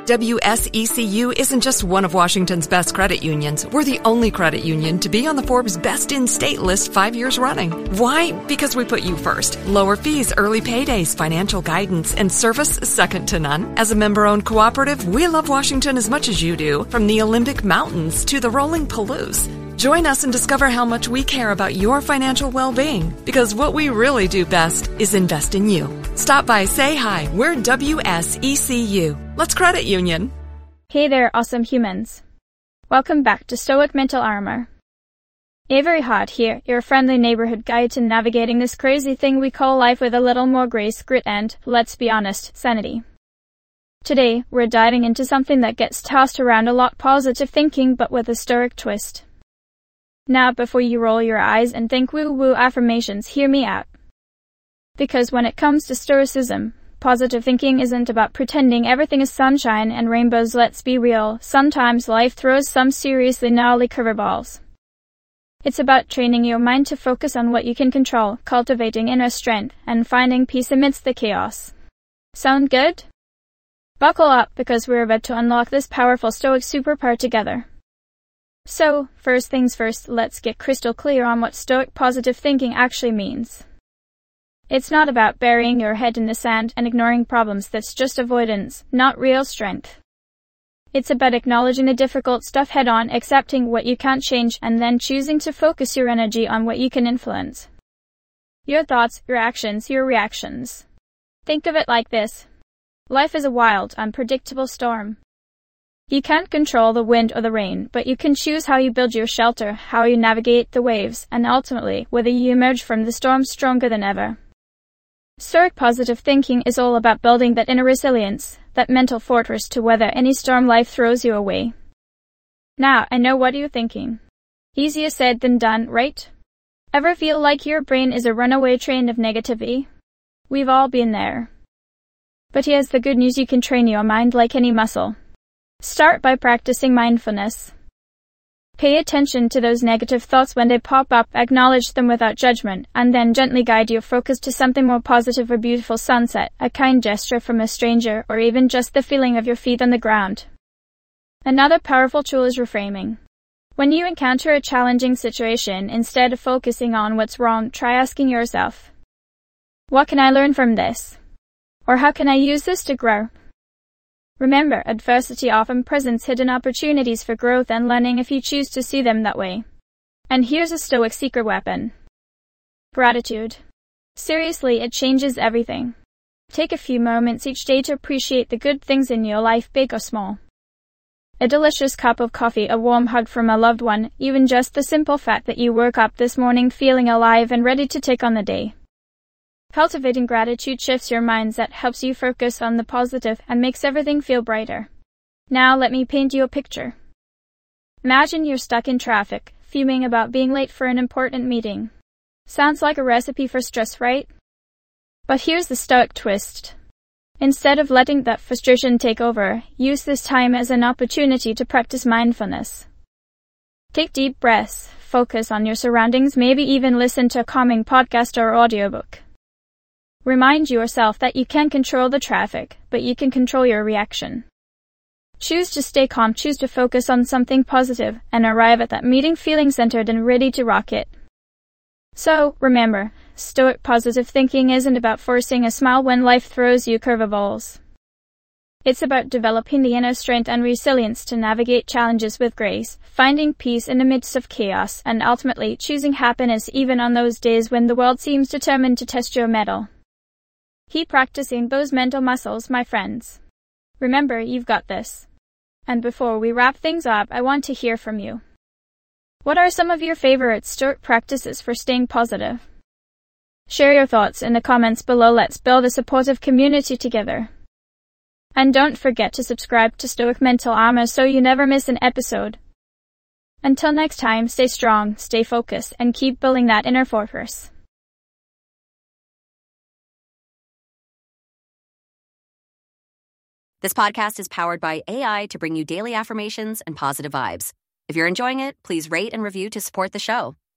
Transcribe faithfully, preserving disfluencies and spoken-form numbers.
W S E C U isn't just one of Washington's best credit unions. We're the only credit union to be on the Forbes Best in State list five years running. Why? Because we put you first. Lower fees, early paydays, financial guidance, and service second to none. As a member-owned cooperative, we love Washington as much as you do, from the Olympic Mountains to the rolling Palouse. Join us and discover how much we care about your financial well-being, because what we really do best is invest in you. Stop by, say hi. We're W S E C U. Let's credit union. Hey there, awesome humans. Welcome back to Stoic Mental Armor. Avery Hart here, your friendly neighborhood guide to navigating this crazy thing we call life with a little more grace, grit, and, let's be honest, sanity. Today, we're diving into something that gets tossed around a lot: positive thinking, but with a Stoic twist. Now, before you roll your eyes and think woo-woo affirmations, hear me out. Because when it comes to Stoicism, positive thinking isn't about pretending everything is sunshine and rainbows. Let's be real, sometimes life throws some seriously gnarly curveballs. It's about training your mind to focus on what you can control, cultivating inner strength, and finding peace amidst the chaos. Sound good? Buckle up, because we're about to unlock this powerful Stoic superpower together. So, first things first, let's get crystal clear on what Stoic positive thinking actually means. It's not about burying your head in the sand and ignoring problems. That's just avoidance, not real strength. It's about acknowledging the difficult stuff head on, accepting what you can't change, and then choosing to focus your energy on what you can influence. Your thoughts, your actions, your reactions. Think of it like this. Life is a wild, unpredictable storm. You can't control the wind or the rain, but you can choose how you build your shelter, how you navigate the waves, and ultimately, whether you emerge from the storm stronger than ever. Stoic positive thinking is all about building that inner resilience, that mental fortress to weather any storm life throws you away. Now, I know what you're thinking. Easier said than done, right? Ever feel like your brain is a runaway train of negativity? We've all been there. But here's the good news: you can train your mind like any muscle. Start by practicing mindfulness. Pay attention to those negative thoughts when they pop up, acknowledge them without judgment, and then gently guide your focus to something more positive: a beautiful sunset, a kind gesture from a stranger, or even just the feeling of your feet on the ground. Another powerful tool is reframing. When you encounter a challenging situation, instead of focusing on what's wrong, try asking yourself, what can I learn from this? Or how can I use this to grow? Remember, adversity often presents hidden opportunities for growth and learning if you choose to see them that way. And here's a Stoic secret weapon. Gratitude. Seriously, it changes everything. Take a few moments each day to appreciate the good things in your life, big or small. A delicious cup of coffee, a warm hug from a loved one, even just the simple fact that you woke up this morning feeling alive and ready to take on the day. Cultivating gratitude shifts your mindset, helps you focus on the positive, and makes everything feel brighter. Now let me paint you a picture. Imagine you're stuck in traffic, fuming about being late for an important meeting. Sounds like a recipe for stress, right? But here's the Stoic twist. Instead of letting that frustration take over, use this time as an opportunity to practice mindfulness. Take deep breaths, focus on your surroundings, maybe even listen to a calming podcast or audiobook. Remind yourself that you can't control the traffic, but you can control your reaction. Choose to stay calm, choose to focus on something positive, and arrive at that meeting feeling centered and ready to rock it. So, remember, Stoic positive thinking isn't about forcing a smile when life throws you curveballs. It's about developing the inner strength and resilience to navigate challenges with grace, finding peace in the midst of chaos, and ultimately choosing happiness even on those days when the world seems determined to test your mettle. Keep practicing those mental muscles, my friends. Remember, you've got this. And before we wrap things up, I want to hear from you. What are some of your favorite Stoic practices for staying positive? Share your thoughts in the comments below. Let's build a supportive community together. And don't forget to subscribe to Stoic Mental Armor so you never miss an episode. Until next time, stay strong, stay focused, and keep building that inner fortress. This podcast is powered by A I to bring you daily affirmations and positive vibes. If you're enjoying it, please rate and review to support the show.